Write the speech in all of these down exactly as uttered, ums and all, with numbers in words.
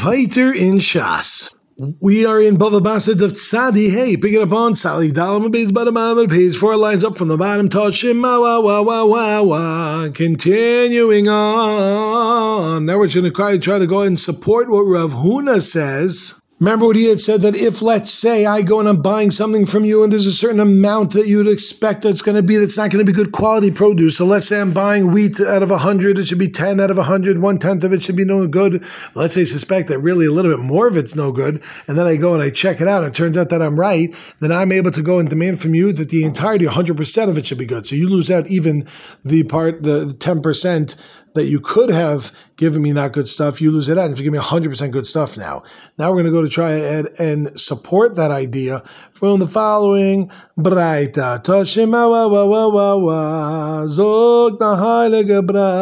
Weiter in Shas. We are in Bava Basra of Tzadi Hey, picking up on Sali Dalam base bottom of page four lines up from the bottom. Toshim wa wa wa wa wa. Continuing on. Now we're going to try, try to go and support what Rav Huna says. Remember what he had said, that if, let's say, I go and I'm buying something from you and there's a certain amount that you would expect that's going to be, that's not going to be good quality produce. So let's say I'm buying wheat out of one hundred, it should be ten out of one hundred, one-tenth of it should be no good. Let's say suspect that really a little bit more of it's no good, and then I go and I check it out and it turns out that I'm right, then I'm able to go and demand from you that the entirety, one hundred percent of it should be good. So you lose out even the part, the ten percent that you could have given me not good stuff, you lose it out. And if you give me one hundred percent good stuff now. Now we're going to go to try and, and support that idea from the following. Braita. Toshima wa wa wa wa wa. Zog na heilige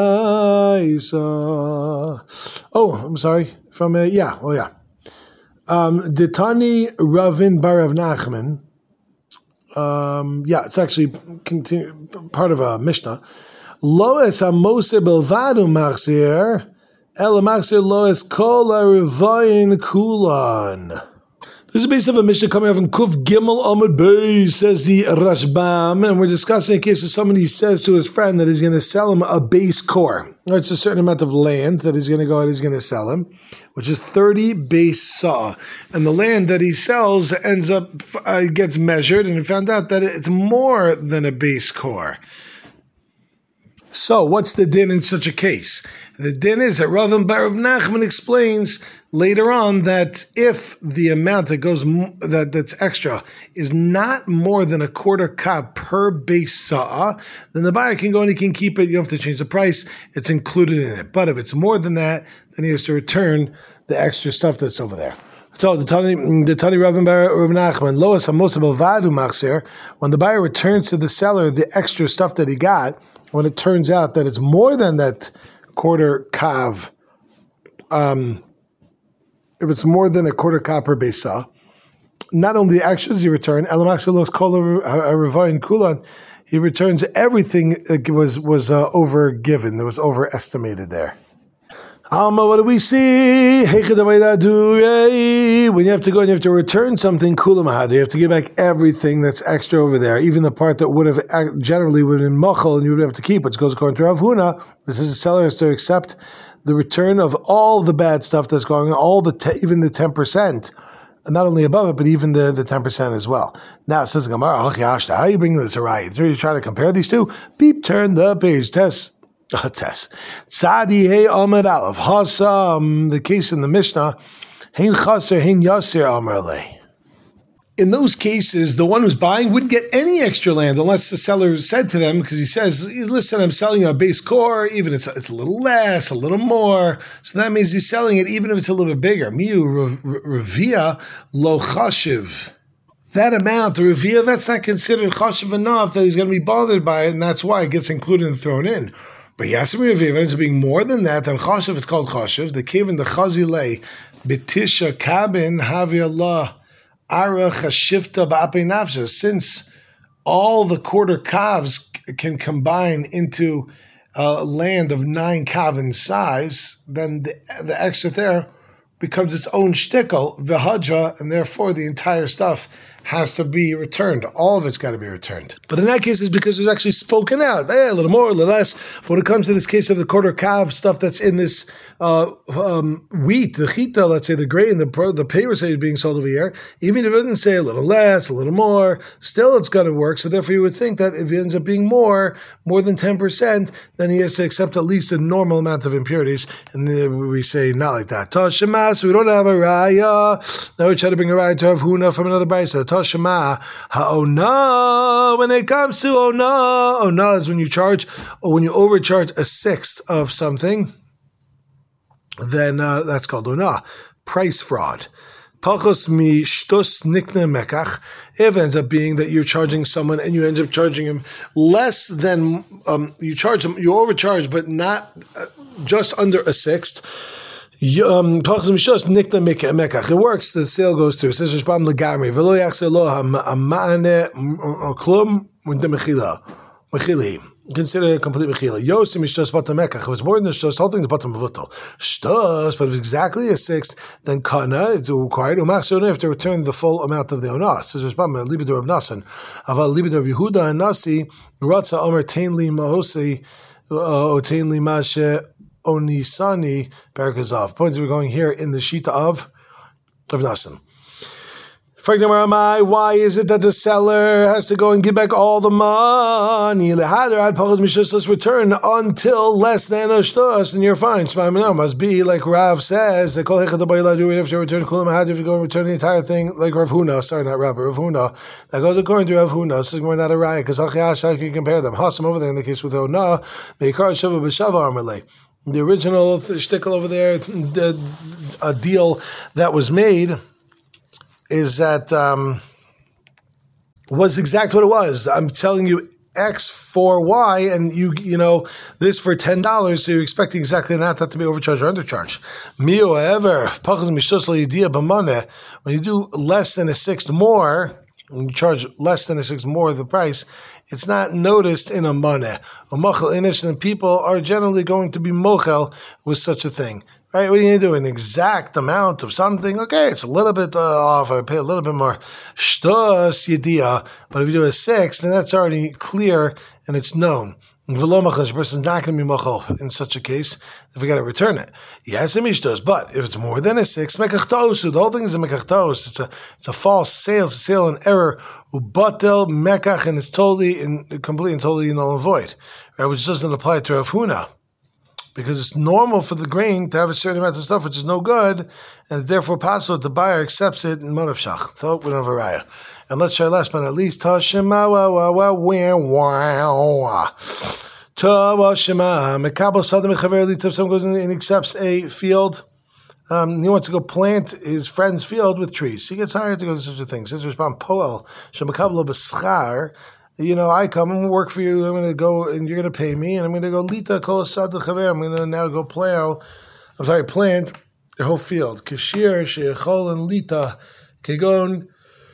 Braisa. Oh, I'm sorry. From, uh, yeah, oh yeah. Um, Ditani Ravin Barav Nachman. Um, yeah, it's actually continue, part of a Mishnah. Loes hamose belvadu machzir, ela machzir loes kol harivayin kulan. This is based on a Mishnah coming out from Kuf Gimel Amud Beis, says the Rashbam, and we're discussing a case of somebody says to his friend that he's going to sell him a base core. It's a certain amount of land that he's going to go out, he's going to sell him, which is thirty base saw. And the land that he sells ends up, uh, gets measured, and he found out that it's more than a base core. So, what's the din in such a case? The din is that Rav Barav Nachman explains later on that if the amount that goes that that's extra is not more than a quarter kav per base sa'a, then the buyer can go and he can keep it. You don't have to change the price; it's included in it. But if it's more than that, then he has to return the extra stuff that's over there. So the Tani, the Tani Rav Barav Nachman, Loas Hamos Belvadu Machzir, when the buyer returns to the seller the extra stuff that he got, when it turns out that it's more than that quarter kav, um, if it's more than a quarter kav per besa, not only the extras he returned, he returns everything that was was uh, over given, that was overestimated there. Alma, what do we see? When you have to go and you have to return something, kulamahad, you have to give back everything that's extra over there, even the part that would have generally would have been machal and you would have to keep, which goes according to Rav Huna. This is the seller has to accept the return of all the bad stuff that's going on, all the te- even the ten percent, not only above it, but even the, the ten percent as well. Now, it says Gemara, how are you bringing this right? You try to compare these two? Beep, turn the page, test. Tzadi Hey Amar Aleph Hasam, the case in the Mishnah, Hein Chaser Hein Yasir Amar Le. In those cases, the one who's buying wouldn't get any extra land unless the seller said to them, because he says, listen, I'm selling you a base core, even if it's, it's a little less, a little more. So that means he's selling it even if it's a little bit bigger. Miu Revia Lo Chashiv. That amount, the Revia, that's not considered Chashiv enough that he's going to be bothered by it, and that's why it gets included and thrown in. But Yasim Reviv ends up being more than that, then Chashiv is called Chashiv. The cave in the Chazilei, Betisha Kabin, Havi Allah, Ara Chashifta Ba'apei Nafsha. Since all the quarter calves can combine into a land of nine kav in size, then the, the extra there becomes its own shtickle, v'hadra, and therefore the entire stuff has to be returned. All of it's got to be returned. But in that case, it's because it was actually spoken out. Eh, a little more, a little less. But when it comes to this case of the quarter kav stuff that's in this uh, um, wheat, the chita, let's say the grain, the the paper say is being sold over here, even if it doesn't say a little less, a little more, still it's got to work. So therefore you would think that if it ends up being more, more than ten percent, then he has to accept at least a normal amount of impurities. And then we say, not like that. Toshima, so we don't have a raya. Now we try to bring a raya to Rav Huna from another brayso. Toshima, ha'ona, when it comes to ona, ona is when you charge, or when you overcharge a sixth of something, then uh, that's called ona, price fraud. Pachos mi shtos nikne mekach, if it ends up being that you're charging someone and you end up charging him less than, um, you charge him, you overcharge, but not uh, just under a sixth. Um, it works, the sale goes through. It says, Rishbam Legamri, consider it complete mechila. Yosim is just bottom mekach. If it's more than the shtos, whole thing is bottom mevutal. Shtos, but if it's exactly a sixth, then kana, it's required. Umach, so you have to return the full amount of the onas. So there's Bama, Libidor of Nasan. Aval Libidor of Yehuda and Nasi, Ratza Omer Tainli Mahosi, Otainli Mashe Onisani, Parakazov. Points we're going here in the Shita of, of Nasan. Why is it that the seller has to go and give back all the money? Let's return until less than a shtos, and you're fine. Must be like Rav says. They call it you have to return kulam. If you go and return the entire thing, like Rav Huna. Sorry, not Rav, Rav Huna. That goes according to Rav Huna. This is more not a riot because you can compare them. Hasam over there in the case with Ona. Meikar shava b'shava armalei. The original shtickle over there, the a deal that was made, is that um, was exactly what it was. I'm telling you X for Y, and you you know this for ten dollars, so you're expecting exactly that, not to be overcharged or undercharged. Mio ever when you do less than a sixth more, when you charge less than a sixth more of the price, it's not noticed in a money. And people are generally going to be mochel with such a thing. Right, what are you going to do? An exact amount of something? Okay, it's a little bit uh, off. I pay a little bit more. Shtos yediyah. But if you do a six, then that's already clear and it's known. The person's not going to be machal in such a case if we got to return it. Yes, it does. But if it's more than a six, mekachtos. The whole thing is a mekachtos. It's a it's a false sale. It's a sale in error. Ubatel mekach, and it's totally in completely and totally null and void. Right, which doesn't apply to Rav Huna. Because it's normal for the grain to have a certain amount of stuff which is no good, and it's therefore possible that the buyer accepts it in Monav Shach. So we don't have a raya. And let's try last but not least, Tashima wa wa wa wa Tashima Mekabel Sadam Mechaver Lita. If someone goes in and accepts a field, um, he wants to go plant his friend's field with trees. He gets hired to go to such a thing. Says respond Poel Shemekabel B'Schar. You know, I come and work for you. I'm going to go, and you're going to pay me, and I'm going to go lita kol asad l'chaver. I'm going to now go plow. I'm sorry, plant the whole field. Kashir sheichol and lita kegon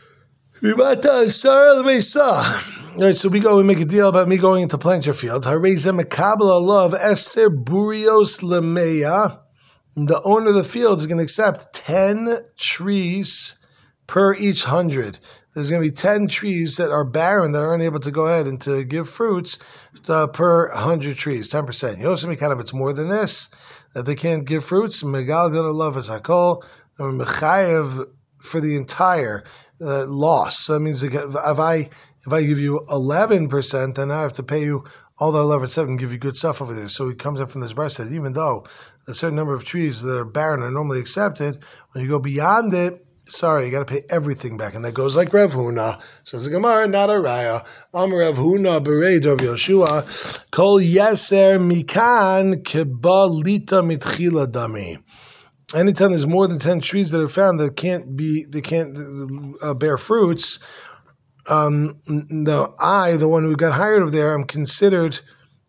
v'mata sar l'meisa. All right, so we go and make a deal about me going to plant your field. Harezeh mekabel love eser burios lemeya. The owner of the field is going to accept ten trees per each hundred. There's going to be ten trees that are barren, that aren't able to go ahead and to give fruits uh, per one hundred trees, ten percent. Yosemi kind of, it's more than this, that they can't give fruits. Megal going to love as hakol, mechayev for the entire uh, loss. So that means if I if I give you eleven percent, then I have to pay you all the eleven percent and give you good stuff over there. So he comes up from this breast that even though a certain number of trees that are barren are normally accepted, when you go beyond it, sorry, you got to pay everything back. And that goes like Rav Huna. Says the Gemara, not a raya. Am Rav Huna berei Rav Yoshua. Kol yeser mikan keba lita mitchila dami. Anytime there's more than ten trees that are found that can't be, they can't uh, bear fruits, um, the I, the one who got hired over there, I'm considered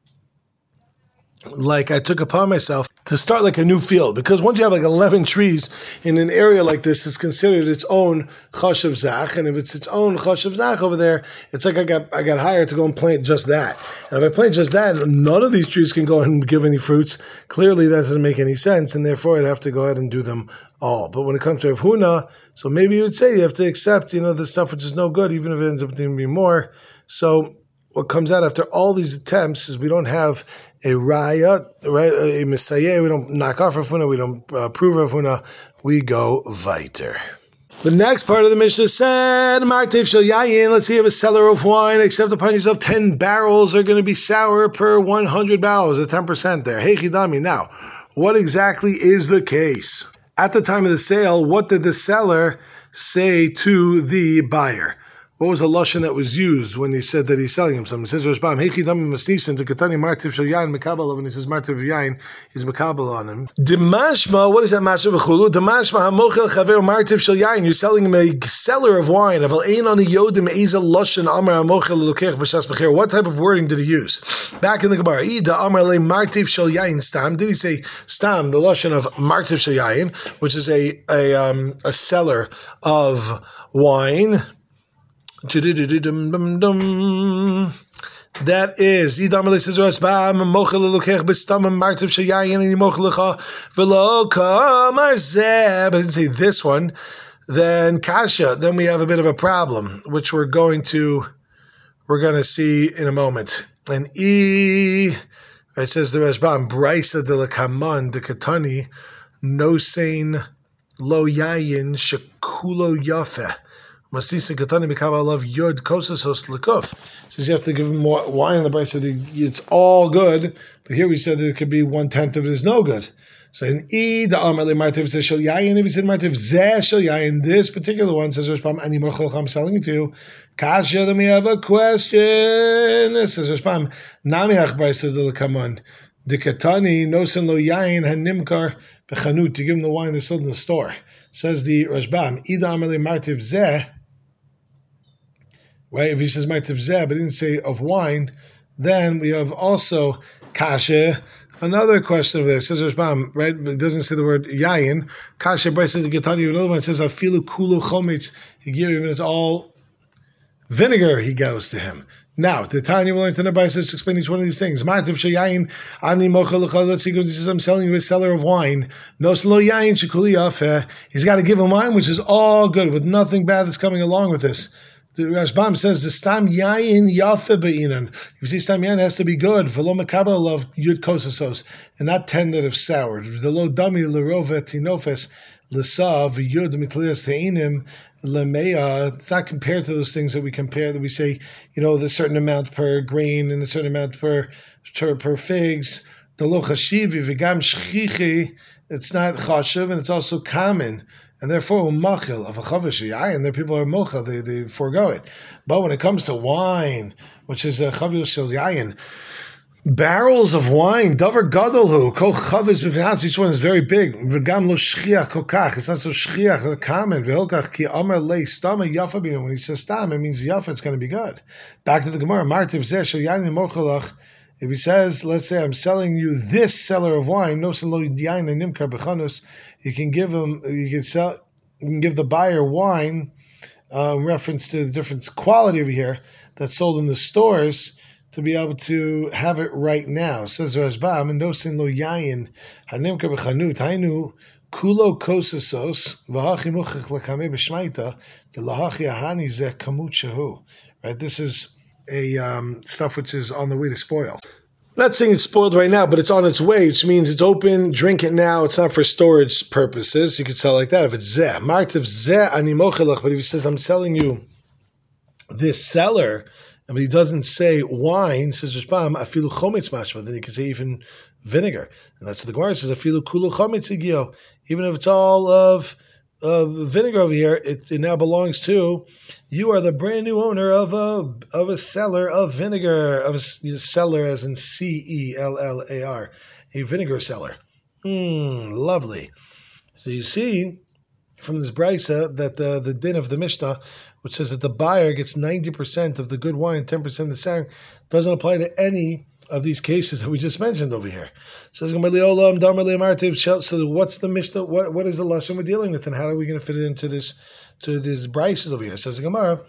like I took upon myself to start like a new field, because once you have like eleven trees in an area like this, it's considered its own chashav zach, and if it's its own chashav zach over there, it's like I got I got hired to go and plant just that. And if I plant just that, none of these trees can go ahead and give any fruits. Clearly, that doesn't make any sense, and therefore I'd have to go ahead and do them all. But when it comes to Rav Huna, so maybe you would say you have to accept, you know, the stuff which is no good, even if it ends up being more. So what comes out after all these attempts is we don't have a raya, right? A messiah. We don't knock off Rav Huna. We don't uh, prove Rav Huna. We go weiter. The next part of the Mishnah said, Martiv shel yayin. Let's say you have a cellar of wine. Accept upon yourself ten barrels are going to be sour per one hundred barrels, at ten percent there. Hey chidami. Now, what exactly is the case? At the time of the sale, what did the seller say to the buyer? What was the lashon that was used when he said that he's selling him something? It says, Rashbam, Hechi Dami Masnisin, to Katani Martiv Shel Yain, Mekabel, when he says Martiv Yain, he's Mekabel on him. Dimashma, what is that Mashma B'chulu? Dimashma HaMochel Chaver Martiv Shel Yain, you're selling him a seller of wine. Aval Ein on the Yodim Eza Lashon Amar HaMochel Lokech B'Shas B'cher. What type of wording did he use? Back in the Gemara, Ida Amar Le Martiv Shel Yain Stam. Did he say Stam, the lashon of Martiv Shel Yain, which is a, a, um, a seller of wine? That is, Idam says Rasbam, Mochel Lukech Bestam Martiv Shayayin and Mochelecha Veloka Marzeh. But I didn't say this one. Then Kasha. Then we have a bit of a problem, which we're going to we're going to see in a moment. And E, it says the Rasbam, Braisa de la Kaman de Katani, Nosein Lo Yayin Shekulo Yafe. Masisa Katani Mikaba love Yud Kosasos Lekuf. Says you have to give him more wine in the Braisa said it's all good, but here we said that it could be one tenth of it is no good. So in E, the Amarle Martiv says Shel Yayin, if he said Martiv Zeh Shel Yayin, this particular one says Rishpam Ani Mochel I'm selling it to you. Kasha, then we have a question. It says Rishpam Namiach Braisa de Kamon. The Katani Nosen Lo Yayin Hanimkar Bechanut to give him the wine that's sold in the store. Says the Rashbam Ida Amarle Martiv Zeh. Right, if he says Martiv Zeh, but didn't say of wine, then we have also Kasha. Another question of this says Rashbam, right? It doesn't say the word yayin. Kasha Braisa the Getani. Another one says Afilu Kulu Chometz. He gives even it's all vinegar. He goes to him. Now, the Tanya will learn to the Braisa to explain each one of these things. Martiv Shayayin Ani Mochel. Let's see. He says I'm selling you a seller of wine. No slow yayin shekuli yafeh. He's got to give him wine, which is all good, with nothing bad that's coming along with this. The Rashbam says the stam yayin yafe be'inan. If you see stam yayin, it has to be good. V'lo mekabel of yud kosasos, and not ten that have soured. The lo dami l'rove tinofes l'sav yud mitlias te'inim lemeya. It's not compared to those things that we compare. That we say, you know, the certain amount per grain and a certain amount per per, per figs. The lo chashivi v'gam shchichi. It's not chashiv, and it's also common. And therefore, machil of a chavish yayin, there people are mochel, they they forego it. But when it comes to wine, which is a chavish shel yayin, barrels of wine, davar gadolhu, kol chavish b'v'haz, each one is very big. V'gam lo shchiach kokach, it's not so shchiach, common. V'holkach ki amar lei stama yafa b'inu. When he says stam, it means yafa, it's going to be good. Back to the Gemara, martiv zeh shel yayin mochelach. If he says, let's say, I'm selling you this seller of wine, no selo yayin and nimkar bechanus, you can give him, you can sell, you can give the buyer wine, uh, in reference to the different quality over here that's sold in the stores, to be able to have it right now. Says Rashbam, no sin lo yayin hanimkar bechanut hainu kulo kosasos v'hachi muchach lekame b'shmaita the lahachi ahani zeh kamut shehu. Right, this is a um, stuff which is on the way to spoil. I'm not saying it's spoiled right now, but it's on its way, which means it's open, drink it now, it's not for storage purposes. You could sell it like that if it's zeh. Martiv zeh ani mochelach, but if he says, I'm selling you this seller, and he doesn't say wine, says Rishbam, afilu chometz mashma, then he can say even vinegar. And that's what the Gemara says, afilu kulu chometz igio. Even if it's all of uh, vinegar over here, it, it now belongs to, you are the brand new owner of a of a cellar of vinegar, of a cellar as in C E L L A R, a vinegar cellar. Hmm, lovely. So you see from this brisa that the, the din of the Mishnah, which says that the buyer gets ninety percent of the good wine, ten percent of the sour, doesn't apply to any of these cases that we just mentioned over here. So what's the Mishnah? What, what is the lashon we're dealing with, and how are we going to fit it into this to these brises over here? It says the Gemara,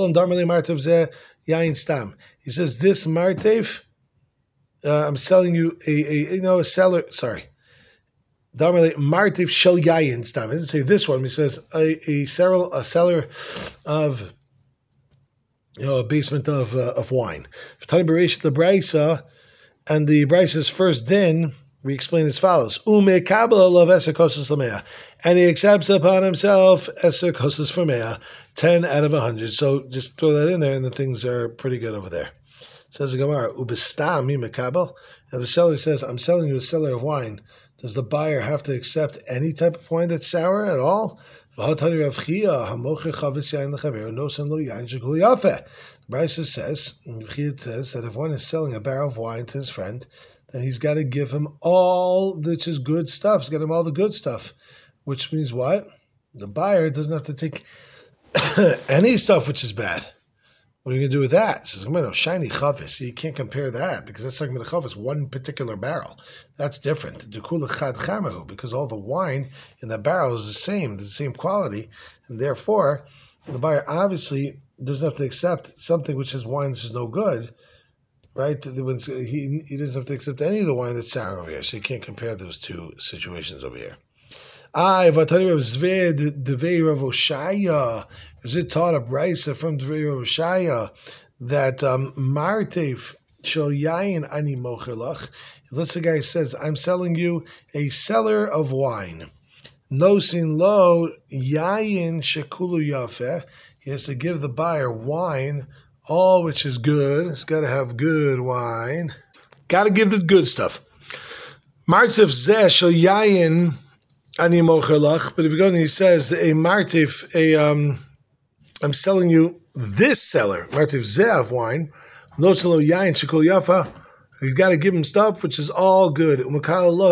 he says this martev, uh, I'm selling you a, a you know a seller. Sorry, martev shel yayin stam. It doesn't say this one. He says a a seller a seller of, you know, a basement of uh, of wine. The brisa, and the brisa's first din, we explain as follows: Ume kabel of eser kosas lamea, and he accepts upon himself eser kosas for mea, ten out of a hundred. So just throw that in there, and the things are pretty good over there. Says the Gemara, ubestam mi mekabel, and the seller says, "I'm selling you a cellar of wine." Does the buyer have to accept any type of wine that's sour at all? The Brisa says, it says that if one is selling a barrel of wine to his friend, then he's got to give him all which is good stuff. He's got to give him all the good stuff, which means what? The buyer doesn't have to take any stuff which is bad. What are you going to do with that? It says, no, shiny chavis. You can't compare that because that's talking about a chavis, one particular barrel. That's different. Because all the wine in the barrel is the same, the same quality, and therefore the buyer obviously doesn't have to accept something which is wine which is no good, right? He, he doesn't have to accept any of the wine that's sour over here, so you can't compare those two situations over here. I Vatari of Zved, Devei Rav Oshaya. Zvid taught a brisa from Devei Rav Oshaya that um, Martev Shel Yayin Ani Mochelach. Let's the guy says, I'm selling you a cellar of wine. Nosin lo yayin shekulu yafeh. He has to give the buyer wine, all which is good. It's got to have good wine. Got to give the good stuff. Martif zeh shel yayin ani mochelach. But if you go and he says a martif, a um, I'm selling you this cellar, martif zeh of wine. Nosin lo yayin shekulu yafeh. You've got to give him stuff which is all good. But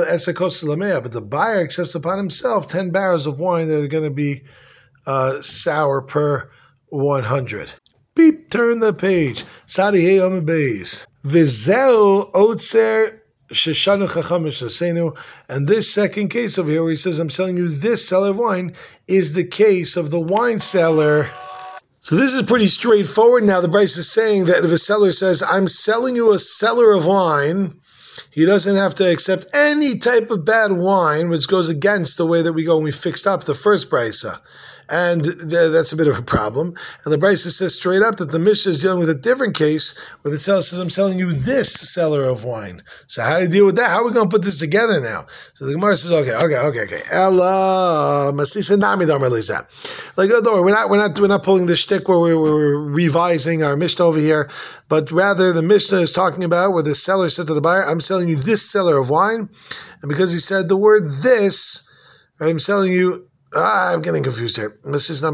the buyer accepts upon himself ten barrels of wine that are going to be uh, sour per one hundred. Beep, turn the page. Sadi hey on the base. Vizeu otzer sheshanu chachamish lasenu. And this second case over here where he says, I'm selling you this cellar of wine, is the case of the wine cellar. So this is pretty straightforward now. The Bryce is saying that if a seller says, I'm selling you a cellar of wine, he doesn't have to accept any type of bad wine, which goes against the way that we go when we fixed up the first Brysa. And th- that's a bit of a problem. And the Bryce says straight up that the Mishnah is dealing with a different case where the seller says, I'm selling you this cellar of wine. So how do you deal with that? How are we going to put this together now? So the Gemara says, okay, okay, okay, okay. Ella, masisa nami damar leza. Like, don't worry, we're not, we're not, we're not pulling the shtick where we're, we're revising our Mishnah over here, but rather the Mishnah is talking about where the seller said to the buyer, I'm selling you this cellar of wine. And because he said the word this, I'm selling you Ah, I'm getting confused here. Right? It says,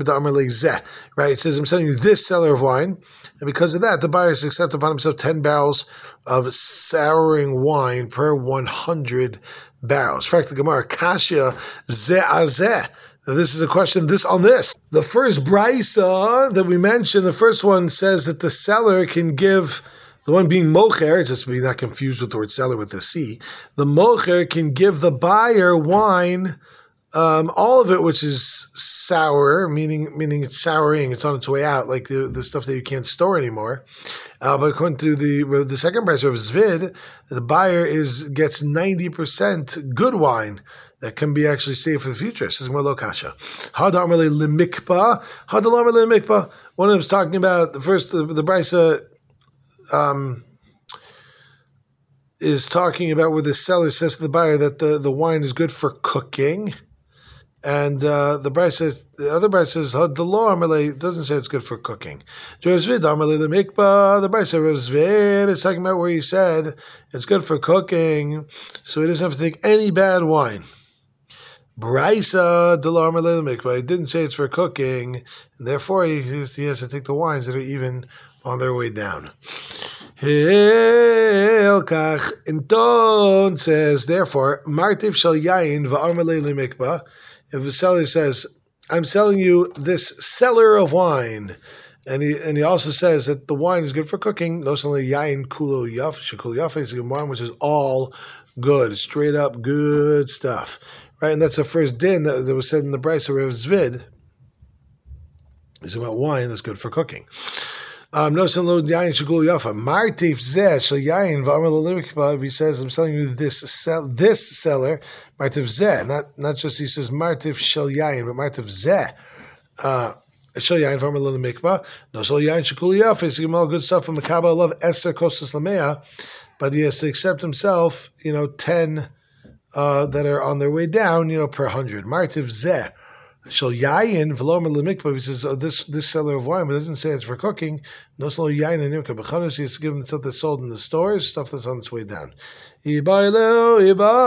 I'm selling you this cellar of wine. And because of that, the buyer has accepted upon himself ten barrels of souring wine per one hundred barrels. In fact, the Gemara, Kasha ze'azeh. Now, this is a question this on this. The first brisa that we mentioned, the first one says that the seller can give, the one being mocher, just to be not confused with the word seller with the C, the mocher can give the buyer wine, Um, all of it, which is sour, meaning meaning it's souring, it's on its way out, like the, the stuff that you can't store anymore. Uh, but according to the the second price of Zvid, the buyer is gets ninety percent good wine that can be actually saved for the future. It says more lokasha. Hadarmele lemikpa, hadarmele lemikpa. One of them's talking about the first the, the brisa um, is talking about where the seller says to the buyer that the, the wine is good for cooking. And uh, the Bryce says, the other Bryce says, the law doesn't say it's good for cooking. The Bryce says, it's talking about where he said it's good for cooking, so he doesn't have to take any bad wine. Bryce, he didn't say it's for cooking, and therefore he, he has to take the wines that are even on their way down. Inton says, therefore, Martiv shal yayin va'armalei lemikba. If a seller says, I'm selling you this cellar of wine, and he and he also says that the wine is good for cooking, no only yayin kulo yaf, shekul yaf is wine which is all good, straight up good stuff. Right? And that's the first din that, that was said in the Brisa of Zvid. It's about wine that's good for cooking. Um, no, so lo yayin shekul yafa. Martif zeh shel yayin v'amar l'limikba. If he says, "I'm selling you this sell, this seller," martif zeh, not not just he says martif shel yayin, but martif zeh. Uh, shel yayin v'amar l'limikba. No, so yayin shekul yafa. He's giving all good stuff from Makaba. I love eser kosas lamea, but he has to accept himself, you know, ten uh, that are on their way down, you know, per hundred. Martif zeh. Shal yayin v'lomer lemikba. He says, oh, this this seller of wine, but it doesn't say it's for cooking. No slow yayin and nimka. B'chanos, he has to give them stuff that's sold in the stores, stuff that's on its way down. Ibaylo,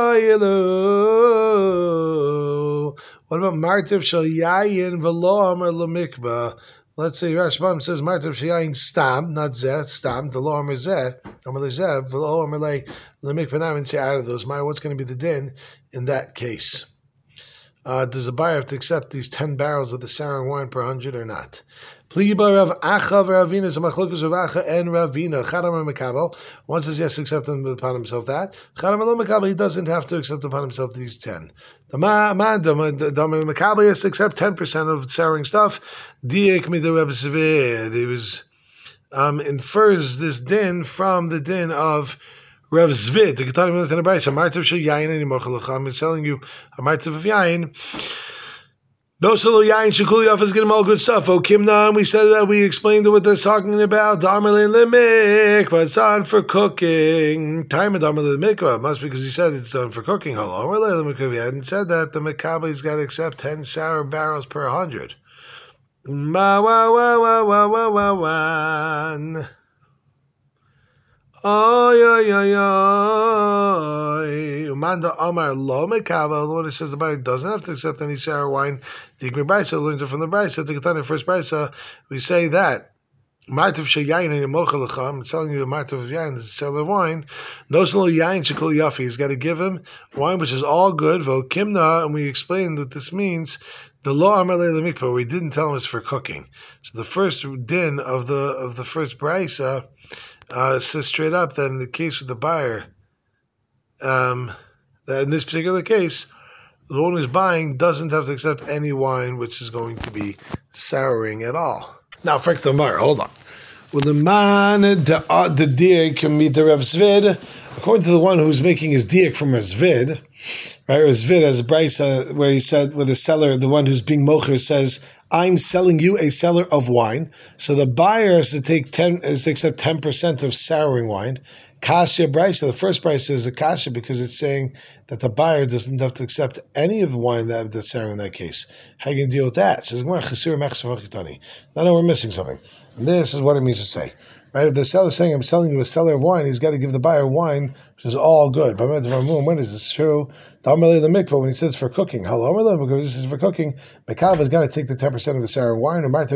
ibaylo. What about martiv shal yayin v'lomer lemikba? Let's say Rashbam says martiv shal yayin stam, not zeh, stam. The lomer zeh, normally zeh, v'lomer lemikba. Now, I say out of those. My, what's going to be the din in that case? Uh, does the buyer have to accept these ten barrels of the sour wine per hundred or not? Pliba Rav Acha v'Ravina is a machlokus of Acha and Ravina. Chadam Mekabel. One says yes, accept upon himself that. Chadam lo Mekabel, he doesn't have to accept upon himself these ten. The man, the Mekabel has to accept ten percent of souring stuff. Diek mi the Rebbe Zvid. He was um, infers this din from the din of Rav Zvid. The Ketani Milat and Abraisa. Martav shel yayin and Yimochel. I'm telling you a martav of yayin. No solo yain shekul yaf is getting all good stuff. Oh Kimna, we said that we explained what they're talking about. Damarle limik, but it's on for cooking. Time of damarle limik must be because he said it's done for cooking. Hello, if he hadn't said that, the Mekabe's got to accept ten sour barrels per hundred. Ma wa wa wa wa wa wa wa. Oh yeah yeah yeah. Umanda Amar Lo Mekabel. The one who says the buyer doesn't have to accept any sour wine. The Ikmi Brisa learns it from the Brisa. The Ketana first Brisa. We say that Martav Shayayin and Yemochel Lecha. I'm telling you, the Martav of Yayin is a seller of wine. No solo Yayin Shekul Yafi. He's got to give him wine which is all good. Vo Kimna, and we explained what this means. The law Amar Le Mikvah. We didn't tell him it's for cooking. So the first din of the of the first Brisa. Uh, says straight up that in the case with the buyer, um, that in this particular case, the one who's buying doesn't have to accept any wine which is going to be souring at all. Now, for the buyer, hold on. Well, the man the diak can meet the Rav Zvid, according to the one who's making his diak from Rav Zvid, right? Rav Zvid has a brisa where he said, where the seller, the one who's being mocher, says, I'm selling you a seller of wine. So the buyer has to take ten, is to accept ten percent of souring wine. Kasha brisa, the first price is a kasha because it's saying that the buyer doesn't have to accept any of the wine that, that's souring in that case. How are you going to deal with that? It says, no, no, we're missing something. And this is what it means to say. Right? If the seller is saying, I'm selling you a seller of wine, he's got to give the buyer wine, which is all good. But when is this true? When he says for cooking, because this is for cooking, Mekab is going to take the ten percent of the sour wine, but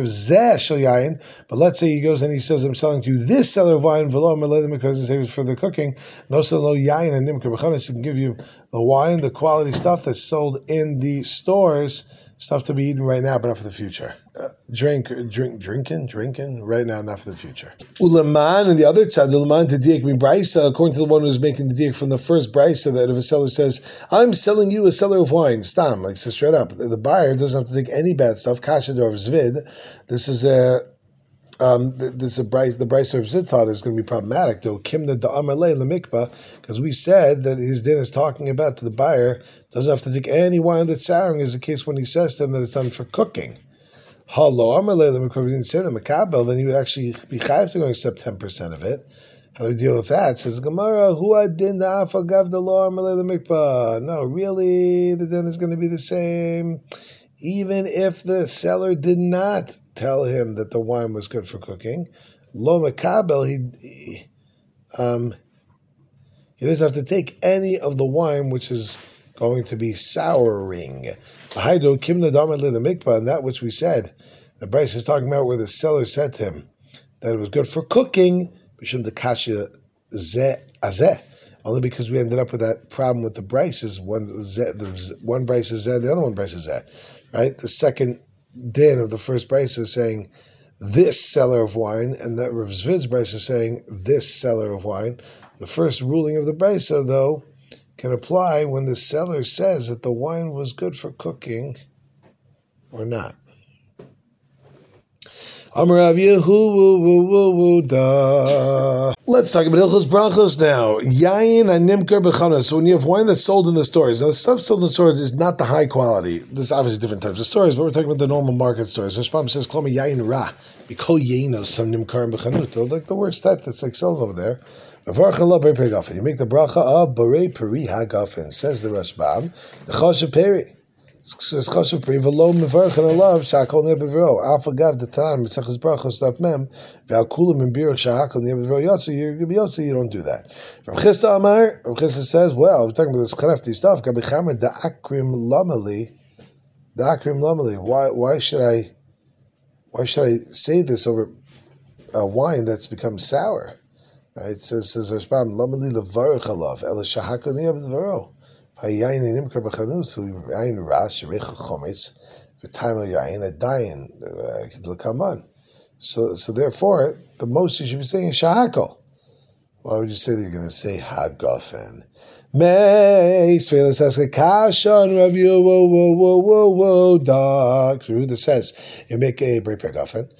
let's say he goes and he says, I'm selling to you this seller of wine, because it's for the cooking. No solo yain and nimker b'chanas, he can give you the wine, the quality stuff that's sold in the stores, stuff to be eaten right now, but not for the future. Uh, drink, drink, drinking, drinking right now, not for the future. Ulaman and the other side, Ulaman to diak min brisa, according to the one who's making the diak from the first brisa, that if a seller says, I'm selling you a seller of wine, stam, like says straight up, the buyer doesn't have to take any bad stuff. Kasha dor zvid. This is a Um, this is a Bryce, the Bryce of Zid taught is going to be problematic, though. Kimna da Amalei Lemikba, because we said that his din is talking about to the buyer doesn't have to take any wine that's souring, is the case when he says to him that it's done for cooking. Hello, Amalei Lemikba, we didn't say the Makabel, then he would actually be chayav to go accept ten percent of it. How do we deal with that? Says Gemara, Hu adin da afagav the law Amalei Lemikba. No, really, the din is going to be the same. Even if the seller did not tell him that the wine was good for cooking, lo makabel, he, he, um, he doesn't have to take any of the wine which is going to be souring. And that which we said, the Bryce is talking about where the seller said to him that it was good for cooking, only because we ended up with that problem with the Bryces. One, the one Bryce is zeh, the other one Bryce is zeh. Right? The second din of the first Bryce is saying this seller of wine, and that Rav Zvid's Bryce is saying this seller of wine. The first ruling of the Bryce, though, can apply when the seller says that the wine was good for cooking or not. Amarav Yehu da. Let's talk about Hilchos Brachos now. Yain and Nimker B'chana. So when you have wine that's sold in the stores, now the stuff sold in the stores is not the high quality. There's obviously different types of stores, but we're talking about the normal market stores. Rashbam says, Kloma Yain Ra. B'kol Yaino Sam Nimkar B'chanut. They're like the worst type that's like selling over there. You make the bracha of Borei Peri Hagafen. Says the Rashbam, the Choshev Peri. Says Choshev Peri v'lo mevarch and alav shakol nebevro. Alpha gav the Tan mitzachas brachos daf mem v'al kulam in birach shakol nebevro yotzi. You're gonna be yotzi. You don't do that. Rav Chisda Amar. Rav Chisda says, well, we're talking about this crafty stuff. Gabi chamer da akrim lamali. Da akrim lamali. Why? Why should I? Why should I say this over a wine that's become sour? Right? It says, says Rashbam, lamali levarach alav el shakol nebevro. Hayayin nimker b'chanut hu yayin rash recha chometz v'time yayin a dayin l'kaman. So, so therefore, the most you should be saying is shahakol. Why would you say that you're going to say hagafen? Meis felas aska kashan rav yo whoa whoa whoa whoa whoa dog. Ruda says you make a break hagafen.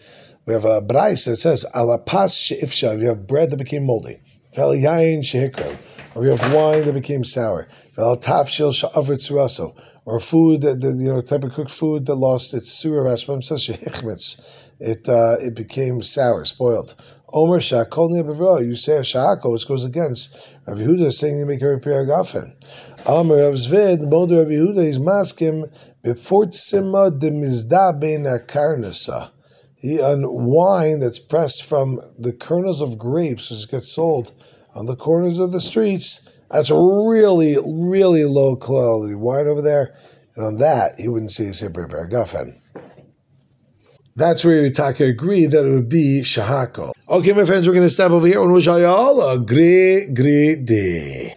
We have a brais that says alapas she'ifsha. You have bread that became moldy. Vel yain shehikram. Or you have wine that became sour. Vel tafshil sha'avrit suraso. Or food that, that you know type of cooked food that lost its surah. Rashbam says shehichmitz. It uh, it became sour, spoiled. Omer shakol ne'bevro. You say a sha'ako, which goes against Rav Yehuda saying you make a repair agafen. Amar Rav Zvid, the Molder Rav Yehuda, is maskim befortzima de mizda ben akarnasa. He on wine that's pressed from the kernels of grapes, which gets sold on the corners of the streets. That's really, really low quality wine over there, and on that he wouldn't say a repair agafen. That's where Yutaka agreed that it would be shahako. Okay, my friends, we're going to stop over here on Ushayal. A great, great day.